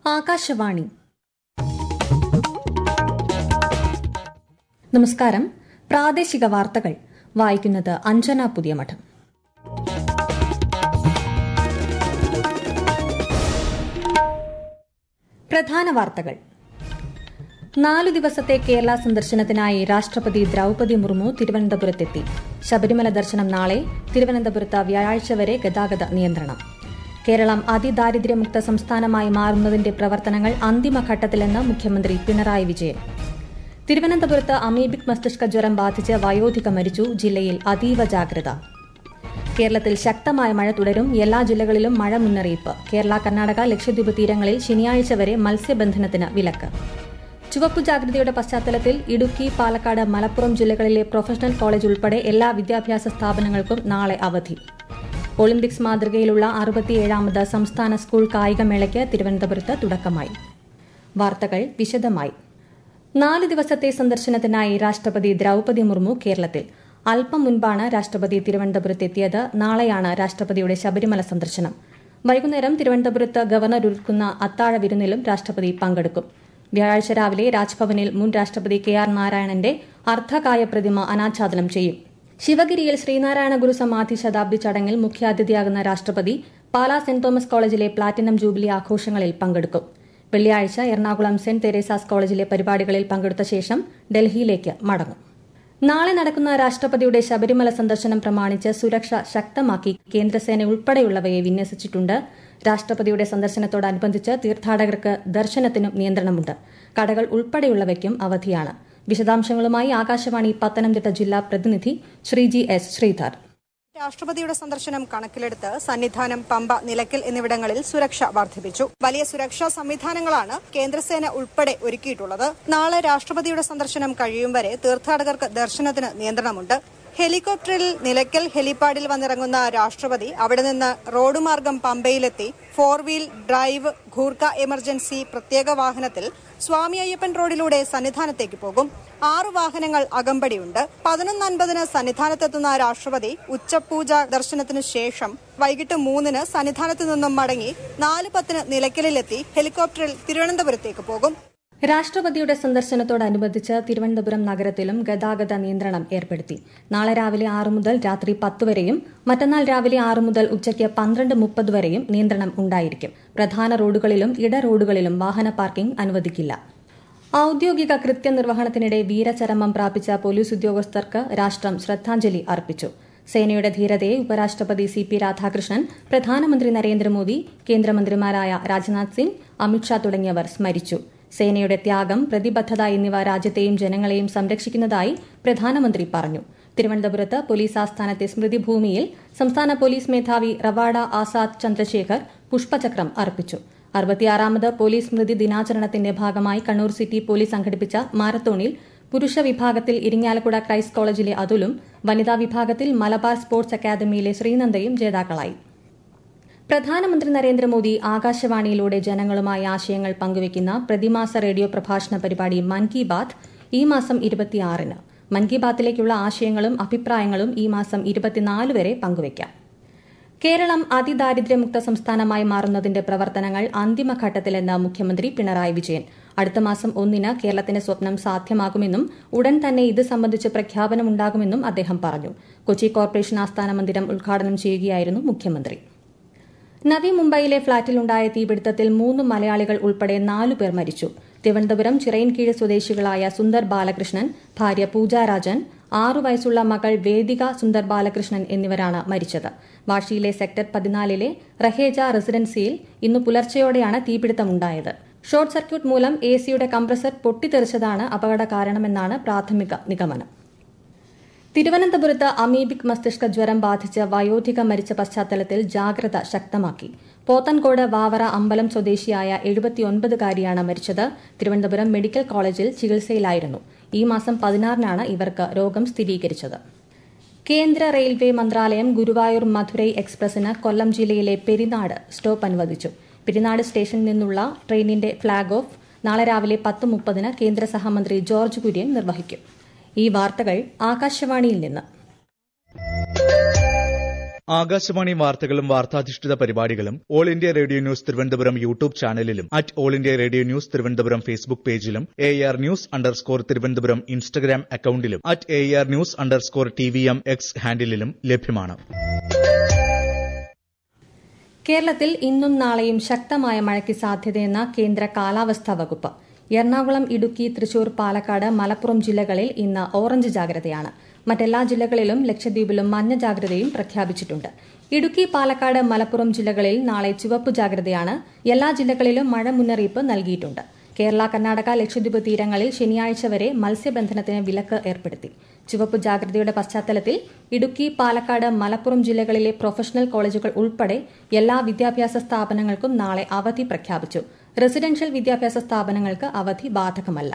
ആകാശവാണി. നമസ്കാരം. പ്രാദേശിക വാർത്തകൾ വായിക്കുന്നത് അഞ്ജന പുതിയമഠം. പ്രധാന വാർത്തകൾ. 4 ദിവസത്തെ കേരള സന്ദർശനത്തിനായി രാഷ്ട്രപതി ദ്രൌപദി മുർമു തിരുവനന്തപുരത്തെത്തി. ശബരിമല ദർശനം നാളെ. തിരുവനന്തപുരത്ത് വ്യാഴാഴ്ച വരെ ഗതാഗത നിയന്ത്രണം. കേരളം അതിദാരിദ്ര്യമുക്ത സംസ്ഥാനമായി മാറുന്നതിന്റെ പ്രവർത്തനങ്ങൾ അന്തിമഘട്ടത്തിലെന്ന് മുഖ്യമന്ത്രി പിണറായി വിജയൻ. തിരുവനന്തപുരത്ത് അമീബിക് മസ്തിഷ്ക ജ്വരം ബാധിച്ച് വയോധിക മരിച്ചു. ജില്ലയിൽ അതീവ ജാഗ്രത. കേരളത്തിൽ ശക്തമായ മഴ തുടരും. എല്ലാ ജില്ലകളിലും മഴ മുന്നറിയിപ്പ്. കേരള, കർണാടക, ലക്ഷദ്വീപ് തീരങ്ങളിൽ ശനിയാഴ്ച വരെ മത്സ്യബന്ധനത്തിന് വിലക്ക്. ചുവപ്പു ജാഗ്രതയുടെ പശ്ചാത്തലത്തിൽ ഇടുക്കി, പാലക്കാട്, മലപ്പുറം ജില്ലകളിലെ പ്രൊഫഷണൽ കോളേജ് ഉൾപ്പെടെ എല്ലാ വിദ്യാഭ്യാസ സ്ഥാപനങ്ങൾക്കും നാളെ അവധി. ഒളിമ്പിക്സ് മാതൃകയിലുള്ള 67ാമത് സംസ്ഥാന സ്കൂൾ കായികമേളയ്ക്ക് തിരുവനന്തപുരത്ത് തുടക്കമായി. വാർത്തകൾ വിശദമായി. 4 ദിവസത്തെ സന്ദർശനത്തിനായി രാഷ്ട്രപതി ദ്രൌപദി മുർമു കേരളത്തിൽ. അല്പം മുൻപാണ് രാഷ്ട്രപതി തിരുവനന്തപുരത്തെത്തിയത്. നാളെയാണ് രാഷ്ട്രപതിയുടെ ശബരിമല സന്ദർശനം. വൈകുന്നേരം തിരുവനന്തപുരത്ത് ഗവർണർ ഒരുക്കുന്ന അത്താഴ വിരുന്നിലും രാഷ്ട്രപതി പങ്കെടുക്കും. വ്യാഴാഴ്ച രാവിലെ രാജ്ഭവനിൽ മുൻ രാഷ്ട്രപതി KR നാരായണന്റെ അർദ്ധകായ പ്രതിമ അനാച്ഛാദനം ചെയ്യും. ശിവഗിരിയിൽ ശ്രീനാരായണ ഗുരു സമാധി ശതാബ്ദി ചടങ്ങിൽ മുഖ്യാതിഥിയാകുന്ന രാഷ്ട്രപതി പാലാ സെന്റ് തോമസ് കോളേജിലെ പ്ലാറ്റിനം ജൂബിലി ആഘോഷങ്ങളിൽ പങ്കെടുക്കും. വെള്ളിയാഴ്ച എറണാകുളം സെന്റ് തെരേസാസ് കോളേജിലെ പരിപാടികളിൽ പങ്കെടുത്ത ശേഷം ഡൽഹിയിലേക്ക് മടങ്ങും. നാളെ നടക്കുന്ന രാഷ്ട്രപതിയുടെ ശബരിമല സന്ദർശനം പ്രമാണിച്ച് സുരക്ഷ ശക്തമാക്കി കേന്ദ്രസേന ഉൾപ്പെടെയുള്ളവയെ വിന്യസിച്ചിട്ടുണ്ട്. രാഷ്ട്രപതിയുടെ സന്ദർശനത്തോടനുബന്ധിച്ച് തീർത്ഥാടകർക്ക് ദർശനത്തിനും നിയന്ത്രണമുണ്ട്. കടകൾ ഉൾപ്പെടെയുള്ളവയ്ക്കും അവധിയാണ്. വിശദാംശങ്ങളുമായി ആകാശവാണി പത്തനംതിട്ട ജില്ലാ പ്രതിനിധി ശ്രീജി എസ് ശ്രീധർ. രാഷ്ട്രപതിയുടെ സന്ദർശനം കണക്കിലെടുത്ത് സന്നിധാനം, പമ്പ, നിലയ്ക്കൽ എന്നിവിടങ്ങളിൽ സുരക്ഷ വർദ്ധിപ്പിച്ചു. വലിയ സുരക്ഷാ സംവിധാനങ്ങളാണ് കേന്ദ്രസേന ഉൾപ്പെടെ ഒരുക്കിയിട്ടുള്ളത്. നാളെ രാഷ്ട്രപതിയുടെ സന്ദർശനം കഴിയും വരെ തീർത്ഥാടകർക്ക് ദർശനത്തിന് നിയന്ത്രണമുണ്ട്. ഹെലികോപ്റ്ററിൽ നിലയ്ക്കൽ ഹെലിപാഡിൽ വന്നിറങ്ങുന്ന രാഷ്ട്രപതി അവിടെ നിന്ന് റോഡ് മാർഗം പമ്പയിലെത്തി 4 വീൽ ഡ്രൈവ് ഗൂർഖ എമർജൻസി പ്രത്യേക വാഹനത്തിൽ സ്വാമി അയ്യപ്പൻ റോഡിലൂടെ സന്നിധാനത്തേക്ക് പോകും. 6 വാഹനങ്ങൾ അകമ്പടിയുണ്ട്. 11:50 സന്നിധാനത്തെത്തുന്ന രാഷ്ട്രപതി ഉച്ചപൂജ ദർശനത്തിനു ശേഷം വൈകിട്ട് 3 സന്നിധാനത്തു നിന്നും മടങ്ങി 4:10 നിലയ്ക്കലിലെത്തി ഹെലികോപ്റ്ററിൽ തിരുവനന്തപുരത്തേക്ക് പോകും. രാഷ്ട്രപതിയുടെ സന്ദർശനത്തോടനുബന്ധിച്ച് തിരുവനന്തപുരം നഗരത്തിലും ഗതാഗത നിയന്ത്രണം ഏർപ്പെടുത്തി. നാളെ രാവിലെ 6 മുതൽ രാത്രി 10 വരെയും മറ്റന്നാൾ രാവിലെ 6 മുതൽ ഉച്ചയ്ക്ക് 12:30 വരെയും നിയന്ത്രണം ഉണ്ടായിരിക്കും. പ്രധാന റോഡുകളിലും ഇട റോഡുകളിലും വാഹന പാർക്കിംഗ് അനുവദിക്കില്ല. ഔദ്യോഗിക കൃത്യനിർവഹണത്തിനിടെ വീരചരമം പ്രാപിച്ച പോലീസ് ഉദ്യോഗസ്ഥർക്ക് രാഷ്ട്രം ശ്രദ്ധാഞ്ജലി അർപ്പിച്ചു. സേനയുടെ ധീരതയെ ഉപരാഷ്ട്രപതി CP രാധാകൃഷ്ണൻ, പ്രധാനമന്ത്രി നരേന്ദ്രമോദി, കേന്ദ്രമന്ത്രിമാരായ രാജ്നാഥ് സിംഗ്, അമിത്ഷാ തുടങ്ങിയവർ സ്മരിച്ചു. സേനയുടെ ത്യാഗം, പ്രതിബദ്ധത എന്നിവ രാജ്യത്തെയും ജനങ്ങളെയും സംരക്ഷിക്കുന്നതായി പ്രധാനമന്ത്രി പറഞ്ഞു. തിരുവനന്തപുരത്ത് പോലീസ് ആസ്ഥാനത്തെ സ്മൃതിഭൂമിയിൽ സംസ്ഥാന പോലീസ് മേധാവി റവാഡ ആസാദ് ചന്ദ്രശേഖർ പുഷ്പചക്രം അർപ്പിച്ചു. 66ാമത് പോലീസ് സ്മൃതി ദിനാചരണത്തിന്റെ ഭാഗമായി കണ്ണൂർ സിറ്റി പോലീസ് സംഘടിപ്പിച്ച മാരത്തോണിൽ പുരുഷ വിഭാഗത്തിൽ ഇരിങ്ങാലക്കുട ക്രൈസ്റ്റ് കോളേജിലെ അതുലും, വനിതാ വിഭാഗത്തിൽ മലബാർ സ്പോർട്സ് അക്കാദമിയിലെ ശ്രീനന്ദയും ജേതാക്കളായി. പ്രധാനമന്ത്രി നരേന്ദ്രമോദി ആകാശവാണിയിലൂടെ ജനങ്ങളുമായി ആശയങ്ങൾ പങ്കുവയ്ക്കുന്ന പ്രതിമാസ റേഡിയോ പ്രഭാഷണ പരിപാടി മൻ കി ബാത്ത് ഈ മാസം 26-ന്. മൻ കി ബാത്തിലേക്കുള്ള ആശയങ്ങളും അഭിപ്രായങ്ങളും ഈ മാസം 24 വരെ പങ്കുവയ്ക്കാം. കേരളം അതിദാരിദ്ര്യമുക്ത സംസ്ഥാനമായി മാറുന്നതിന്റെ പ്രവർത്തനങ്ങൾ അന്തിമഘട്ടത്തിലെന്ന് മുഖ്യമന്ത്രി പിണറായി വിജയൻ. അടുത്ത മാസം 1-ന് കേരളത്തിന്റെ സ്വപ്നം സാധ്യമാകുമെന്നും ഉടൻ തന്നെ ഇത് സംബന്ധിച്ച് പ്രഖ്യാപനമുണ്ടാകുമെന്നും അദ്ദേഹം പറഞ്ഞു. കൊച്ചി കോർപ്പറേഷൻ ആസ്ഥാന മന്ദിരം ഉദ്ഘാടനം ചെയ്യുകയായിരുന്നു മുഖ്യമന്ത്രി. നവി മുംബൈയിലെ ഫ്ളാറ്റിലുണ്ടായ തീപിടുത്തത്തിൽ 3 മലയാളികൾ ഉൾപ്പെടെ 4 പേർ മരിച്ചു. തിരുവനന്തപുരം ചിറയിൻകീഴ് സ്വദേശികളായ സുന്ദർ ബാലകൃഷ്ണൻ, ഭാര്യ പൂജ രാജൻ, 6 വയസ്സുള്ള മകൾ വേദിക സുന്ദർ ബാലകൃഷ്ണൻ എന്നിവരാണ് മരിച്ചത്. വാഷിയിലെ സെക്ടർ 14-ലെ റഹേജ റെസിഡൻസിയിൽ ഇന്ന് പുലർച്ചെയോടെയാണ് തീപിടുത്തമുണ്ടായത്. ഷോർട്ട് സർക്യൂട്ട് മൂലം AC-യുടെ കംപ്രസർ പൊട്ടിത്തെറിച്ചതാണ് അപകട കാരണമെന്നാണ് പ്രാഥമിക നിഗമനം. തിരുവനന്തപുരത്ത് അമീബിക് മസ്തിഷ്ക ജ്വരം ബാധിച്ച് വയോധിക മരിച്ച പശ്ചാത്തലത്തിൽ ജാഗ്രത ശക്തമാക്കി. പോത്തൻകോട് വാവറ അമ്പലം സ്വദേശിയായ 79-കാരിയാണ് മരിച്ചത്. തിരുവനന്തപുരം മെഡിക്കൽ കോളേജിൽ ചികിത്സയിലായിരുന്നു. ഈ മാസം 16-നാണ് ഇവർക്ക് രോഗം സ്ഥിരീകരിച്ചത്. കേന്ദ്ര റെയിൽവേ മന്ത്രാലയം ഗുരുവായൂർ മധുരൈ എക്സ്പ്രസിന് കൊല്ലം ജില്ലയിലെ പെരിനാട് സ്റ്റോപ്പ് അനുവദിച്ചു. പെരിനാട് സ്റ്റേഷനിൽ നിന്നുള്ള ട്രെയിനിന്റെ ഫ്ളാഗ് ഓഫ് നാളെ രാവിലെ 10:30-ന് കേന്ദ്ര സഹമന്ത്രി ജോർജ് കുര്യൻ നിർവഹിക്കും. ഈ വാർത്തകൾ ആകാശവാണിയിൽ നിന്ന്. ആകാശവാണി വാർത്തകളും വാർത്താധിഷ്ഠിത പരിപാടികളും all India radio news Thiruvananthapuram YouTube ചാനലിലും @all India radio news Thiruvananthapuram Facebook പേജിലും AR News_ തിരുവനന്തപുരം ഇൻസ്റ്റഗ്രാം അക്കൌണ്ടിലും @AR News_TVM X ഹാൻഡിലും ലഭ്യമാണ്. കേരളത്തിൽ ഇന്നും നാളെയും ശക്തമായ മഴയ്ക്ക് സാധ്യതയെന്ന കേന്ദ്ര കാലാവസ്ഥാ വകുപ്പ്. എറണാകുളം, ഇടുക്കി, തൃശൂർ, പാലക്കാട്, മലപ്പുറം ജില്ലകളിൽ ഇന്ന് ഓറഞ്ച് ജാഗ്രതയാണ്. മറ്റെല്ലാ ജില്ലകളിലും ലക്ഷദ്വീപിലും മഞ്ഞ ജാഗ്രതയും പ്രഖ്യാപിച്ചിട്ടുണ്ട്. ഇടുക്കി, പാലക്കാട്, മലപ്പുറം ജില്ലകളിൽ നാളെ ചുവപ്പ് ജാഗ്രതയാണ്. എല്ലാ ജില്ലകളിലും മഴ മുന്നറിയിപ്പ് നൽകിയിട്ടുണ്ട്. കേരള, കർണാടക, ലക്ഷദ്വീപ് തീരങ്ങളിൽ ശനിയാഴ്ച വരെ മത്സ്യബന്ധനത്തിന് വിലക്ക് ഏർപ്പെടുത്തി. ചുവപ്പ് ജാഗ്രതയുടെ പശ്ചാത്തലത്തിൽ ഇടുക്കി, പാലക്കാട്, മലപ്പുറം ജില്ലകളിലെ പ്രൊഫഷണൽ കോളേജുകൾ ഉൾപ്പെടെ എല്ലാ വിദ്യാഭ്യാസ സ്ഥാപനങ്ങൾക്കും നാളെ അവധി പ്രഖ്യാപിച്ചു. റെസിഡൻഷ്യൽ വിദ്യാഭ്യാസ സ്ഥാപനങ്ങൾക്ക് അവധി ബാധകമല്ല.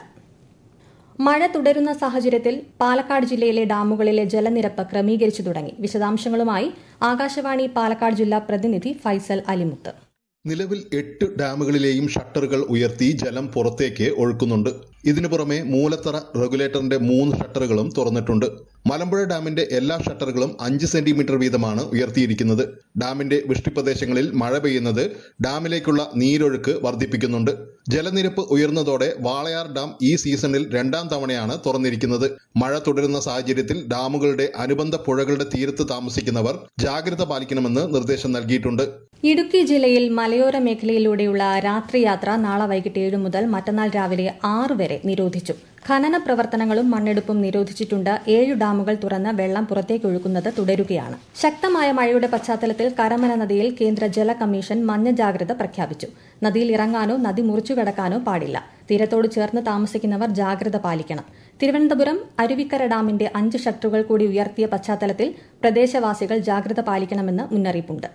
മഴ തുടരുന്ന സാഹചര്യത്തിൽ പാലക്കാട് ജില്ലയിലെ ഡാമുകളിലെ ജലനിരപ്പ് ക്രമീകരിച്ചു തുടങ്ങി. വിശദാംശങ്ങളുമായി ആകാശവാണി പാലക്കാട് ജില്ലാ പ്രതിനിധി ഫൈസൽ അലിമുത്ത്. നിലവിൽ 8 ഡാമുകളിലെയും ഷട്ടറുകൾ ഉയർത്തി ജലം പുറത്തേക്ക് ഒഴുക്കുന്നുണ്ട്. ഇതിനു പുറമെ മൂലത്തറ റെഗുലേറ്ററിന്റെ 3 ഷട്ടറുകളും തുറന്നിട്ടുണ്ട്. മലമ്പുഴ ഡാമിന്റെ എല്ലാ ഷട്ടറുകളും 5 സെന്റിമീറ്റർ വീതമാണ് ഉയർത്തിയിരിക്കുന്നത്. ഡാമിന്റെ വൃഷ്ടിപ്രദേശങ്ങളിൽ മഴ പെയ്യുന്നത് ഡാമിലേക്കുള്ള നീരൊഴുക്ക് വർദ്ധിപ്പിക്കുന്നുണ്ട്. ജലനിരപ്പ് ഉയർന്നതോടെ വാളയാർ ഡാം ഈ സീസണിൽ 2ാം തവണയാണ് തുറന്നിരിക്കുന്നത്. മഴ തുടരുന്ന സാഹചര്യത്തിൽ ഡാമുകളുടെ അനുബന്ധ പുഴകളുടെ തീരത്ത് താമസിക്കുന്നവർ ജാഗ്രത പാലിക്കണമെന്ന് നിർദ്ദേശം നൽകിയിട്ടുണ്ട്. ഇടുക്കി ജില്ലയിൽ മലയോര മേഖലയിലൂടെയുള്ള രാത്രിയാത്ര നാളെ വൈകിട്ട് 7 മുതൽ മറ്റന്നാൾ രാവിലെ 6 വരെ നിരോധിച്ചു. ഖനന പ്രവർത്തനങ്ങളും മണ്ണെടുപ്പും നിരോധിച്ചിട്ടുണ്ട്. 7 ഡാമുകൾ തുറന്ന് വെള്ളം പുറത്തേക്കൊഴുക്കുന്നത് തുടരുകയാണ്. ശക്തമായ മഴയുടെ പശ്ചാത്തലത്തിൽ കരമന നദിയിൽ കേന്ദ്ര ജല കമ്മീഷൻ മഞ്ഞ ജാഗ്രത പ്രഖ്യാപിച്ചു. നദിയിൽ ഇറങ്ങാനോ നദി മുറിച്ചുകടക്കാനോ പാടില്ല. തീരത്തോട് ചേർന്ന് താമസിക്കുന്നവർ ജാഗ്രത പാലിക്കണം. തിരുവനന്തപുരം അരുവിക്കര ഡാമിന്റെ 5 ഷട്ടറുകൾ കൂടി ഉയർത്തിയ പശ്ചാത്തലത്തിൽ പ്രദേശവാസികൾ ജാഗ്രത പാലിക്കണമെന്ന് മുന്നറിയിപ്പുണ്ട്.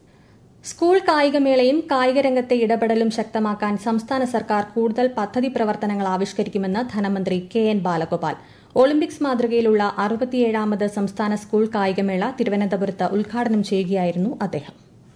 സ്കൂൾ കായികമേളയും കായികരംഗത്തെ ഇടപെടലും ശക്തമാക്കാൻ സംസ്ഥാന സർക്കാർ കൂടുതൽ പദ്ധതി പ്രവർത്തനങ്ങൾ ആവിഷ്കരിക്കുമെന്ന് ധനമന്ത്രി KN ബാലഗോപാൽ. ഒളിമ്പിക്സ് മാതൃകയിലുള്ള 67ാമത് സംസ്ഥാന സ്കൂൾ കായികമേള തിരുവനന്തപുരത്ത് ഉദ്ഘാടനം ചെയ്യുകയായിരുന്നു അദ്ദേഹം.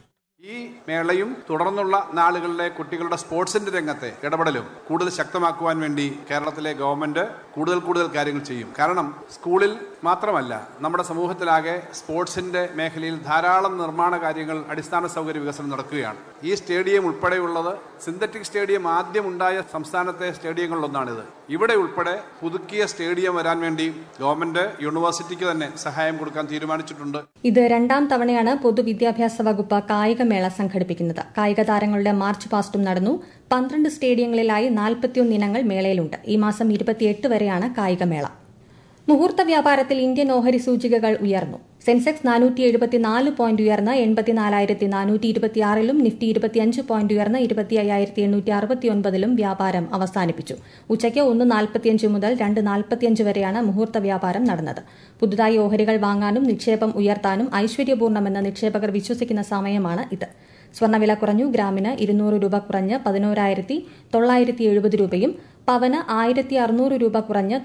ഈ മേളയും തുടർന്നുള്ള നാളുകളിലെ കുട്ടികളുടെ സ്പോർട്സിന്റെ രംഗത്തെ ഇടപെടലും കൂടുതൽ ശക്തമാക്കുവാൻ വേണ്ടി കേരളത്തിലെ ഗവൺമെന്റ് കൂടുതൽ കാര്യങ്ങൾ ചെയ്യും. കാരണം സ്കൂളിൽ മാത്രമല്ല നമ്മുടെ സമൂഹത്തിലാകെ സ്പോർട്സിന്റെ മേഖലയിൽ ധാരാളം നിർമ്മാണ കാര്യങ്ങൾ, അടിസ്ഥാന സൗകര്യ വികസനം നടക്കുകയാണ്. ഈ സ്റ്റേഡിയം ഉൾപ്പെടെയുള്ളത് സിന്തറ്റിക് സ്റ്റേഡിയം ആദ്യം ഉണ്ടായ സംസ്ഥാനത്തെ സ്റ്റേഡിയങ്ങളിലൊന്നാണിത്. ഇവിടെ ഉൾപ്പെടെ പുതുക്കിയ സ്റ്റേഡിയം വരാൻ വേണ്ടി ഗവൺമെന്റ് യൂണിവേഴ്സിറ്റിക്ക് തന്നെ സഹായം കൊടുക്കാൻ തീരുമാനിച്ചിട്ടുണ്ട്. ഇത് 2ാം തവണയാണ് പൊതുവിദ്യാഭ്യാസ വകുപ്പ് കായികമേള സംഘടിപ്പിക്കുന്നത്. കായിക താരങ്ങളുടെ മാർച്ച് പാസ്റ്റും നടന്നു. 12 സ്റ്റേഡിയങ്ങളിലായി 41 ഇനങ്ങൾ മേളയിലുണ്ട്. ഈ മാസം 28 വരെയാണ് കായികമേള. മുഹൂർത്ത വ്യാപാരത്തിൽ ഇന്ത്യൻ ഓഹരി സൂചികകൾ ഉയർന്നു. സെൻസെക്സ് 474 പോയിന്റ് ഉയർന്ന് 84,426ലും നിഫ്റ്റി 25 പോയിന്റ് ഉയർന്ന് 25,869ലും വ്യാപാരം അവസാനിപ്പിച്ചു. ഉച്ചയ്ക്ക് 1:45 മുതൽ 2:45 വരെയാണ് മുഹൂർത്ത വ്യാപാരം നടന്നത്. പുതുതായി ഓഹരികൾ വാങ്ങാനും നിക്ഷേപം ഉയർത്താനും ഐശ്വര്യപൂർണ്ണമെന്ന് നിക്ഷേപകർ വിശ്വസിക്കുന്ന സമയമാണ് ഇത്. സ്വർണ്ണവില കുറഞ്ഞു. ഗ്രാമിന് 200 രൂപ കുറഞ്ഞ് 11,970 രൂപയും പവന് 1,600 രൂപ കുറഞ്ഞ്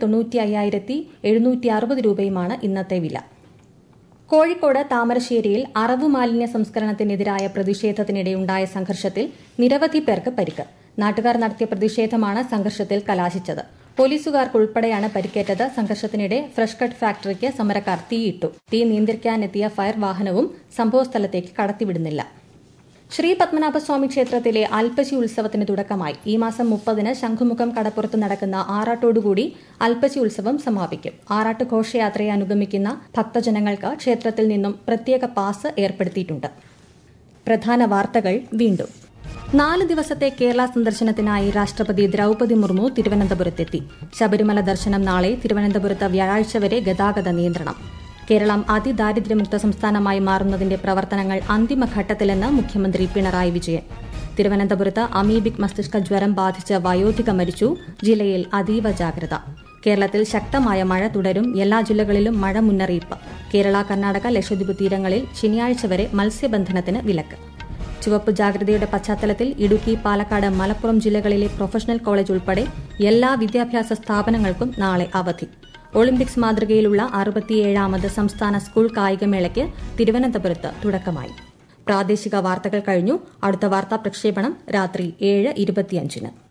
95,760 രൂപയുമാണ് ഇന്നത്തെ വില. കോഴിക്കോട് താമരശ്ശേരിയിൽ അറവു മാലിന്യ സംസ്കരണത്തിനെതിരായ പ്രതിഷേധത്തിനിടെയുണ്ടായ സംഘർഷത്തിൽ നിരവധി പേർക്ക് പരിക്ക്. നാട്ടുകാർ നടത്തിയ പ്രതിഷേധമാണ് സംഘർഷത്തിൽ കലാശിച്ചത്. പോലീസുകാർക്കുൾപ്പെടെയാണ് പരിക്കേറ്റത്. സംഘർഷത്തിനിടെ ഫ്രഷ് കട്ട് ഫാക്ടറിക്ക് സമരക്കാർ തീയിട്ടു. തീ നിയന്ത്രിക്കാനെത്തിയ ഫയർ വാഹനവും സംഭവസ്ഥലത്തേക്ക് കടത്തിവിടുന്നില്ല. ശ്രീ പത്മനാഭസ്വാമി ക്ഷേത്രത്തിലെ അൽപ്പശി ഉത്സവത്തിന് തുടക്കമായി. ഈ മാസം 30-ന് ശംഖുമുഖം കടപ്പുറത്ത് നടക്കുന്ന ആറാട്ടോടുകൂടി അൽപ്പശി ഉത്സവം സമാപിക്കും. ആറാട്ട് ഘോഷയാത്രയെ അനുഗമിക്കുന്ന ഭക്തജനങ്ങൾക്ക് ക്ഷേത്രത്തിൽ നിന്നും പ്രത്യേക പാസ് ഏർപ്പെടുത്തിയിട്ടുണ്ട്. പ്രധാന വാർത്തകൾ വീണ്ടും. 4 ദിവസത്തെ കേരള സന്ദർശനത്തിനായി രാഷ്ട്രപതി ദ്രൌപദി മുർമു തിരുവനന്തപുരത്തെത്തി. ശബരിമല ദർശനം നാളെ. തിരുവനന്തപുരത്ത് വ്യാഴാഴ്ച വരെ ഗതാഗത നിയന്ത്രണം. കേരളം അതിദാരിദ്ര്യമുക്ത സംസ്ഥാനമായി മാറുന്നതിന്റെ പ്രവർത്തനങ്ങൾ അന്തിമഘട്ടത്തിലെന്ന് മുഖ്യമന്ത്രി പിണറായി വിജയൻ. തിരുവനന്തപുരത്ത് അമീബിക് മസ്തിഷ്ക ജ്വരം ബാധിച്ച് വയോധിക മരിച്ചു. ജില്ലയിൽ അതീവ ജാഗ്രത. കേരളത്തിൽ ശക്തമായ മഴ തുടരും. എല്ലാ ജില്ലകളിലും മഴ മുന്നറിയിപ്പ്. കേരള, കർണാടക, ലക്ഷദ്വീപ് തീരങ്ങളിൽ ശനിയാഴ്ച വരെ മത്സ്യബന്ധനത്തിന് വിലക്ക്. ചുവപ്പ് ജാഗ്രതയുടെ പശ്ചാത്തലത്തിൽ ഇടുക്കി, പാലക്കാട്, മലപ്പുറം ജില്ലകളിലെ പ്രൊഫഷണൽ കോളേജ് ഉൾപ്പെടെ എല്ലാ വിദ്യാഭ്യാസ സ്ഥാപനങ്ങൾക്കും നാളെ അവധി. ഒളിമ്പിക്സ് മാതൃകയിലുള്ള 67ാമത് സംസ്ഥാന സ്കൂൾ കായികമേളയ്ക്ക് തിരുവനന്തപുരത്ത് തുടക്കമായി. പ്രാദേശിക വാർത്തകൾ കഴിഞ്ഞു. അടുത്ത വാർത്താ പ്രക്ഷേപണം രാത്രി 7:25.